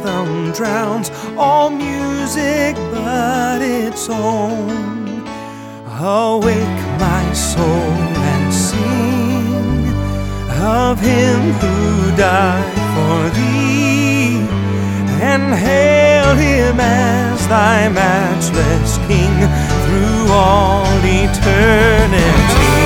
rhythm drowns all music but its own. Awake, my soul, and sing of Him who died for thee, and hail Him as thy matchless King through all eternity.